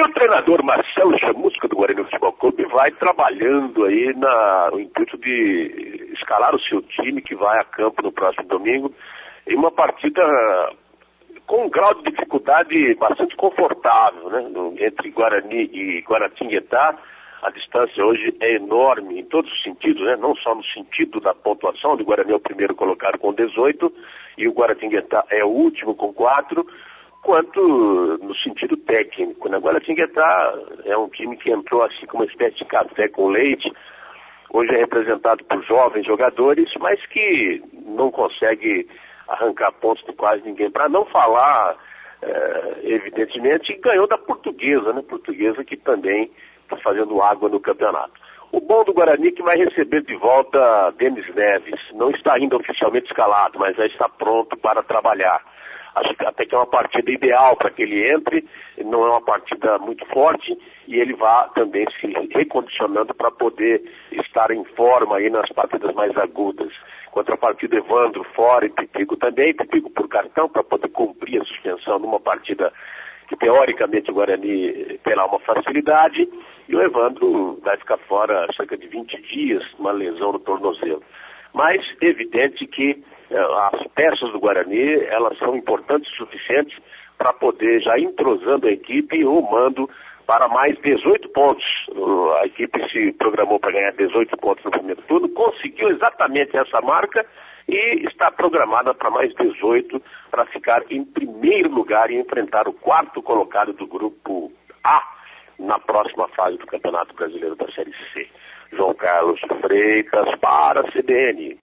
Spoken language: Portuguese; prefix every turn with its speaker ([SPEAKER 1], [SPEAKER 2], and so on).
[SPEAKER 1] o treinador Marcelo Chamusca do Guarani Futebol Clube vai trabalhando aí no intuito de escalar o seu time que vai a campo no próximo domingo em uma partida com um grau de dificuldade bastante confortável, né? Entre Guarani e Guaratinguetá, a distância hoje é enorme em todos os sentidos, né? Não só no sentido da pontuação, onde o Guarani é o primeiro colocado com 18 e o Guaratinguetá é o último com 4, quanto no sentido técnico, né? O Guaratinguetá é um time que entrou assim como uma espécie de café com leite, hoje é representado por jovens jogadores, mas que não consegue arrancar pontos de quase ninguém. Para não falar, evidentemente, ganhou da Portuguesa, né? Portuguesa que também está fazendo água no campeonato. O bom do Guarani é que vai receber de volta Denis Neves. Não está ainda oficialmente escalado, mas já está pronto para trabalhar. Acho que até que é uma partida ideal para que ele entre, não é uma partida muito forte e ele vá também se recondicionando para poder estar em forma aí nas partidas mais agudas. Contrapartida, Evandro fora e Pipico também, Pipico por cartão para poder cumprir a suspensão numa partida que teoricamente o Guarani terá uma facilidade, e o Evandro vai ficar fora cerca de 20 dias, uma lesão no tornozelo. Mas é evidente que as peças do Guarani, elas são importantes o suficientes para poder, já entrosando a equipe, rumando para mais 18 pontos. A equipe se programou para ganhar 18 pontos no primeiro turno, conseguiu exatamente essa marca e está programada para mais 18 para ficar em primeiro lugar e enfrentar o quarto colocado do grupo A na próxima fase do Campeonato Brasileiro da Série C. João Carlos Freitas para a CBN.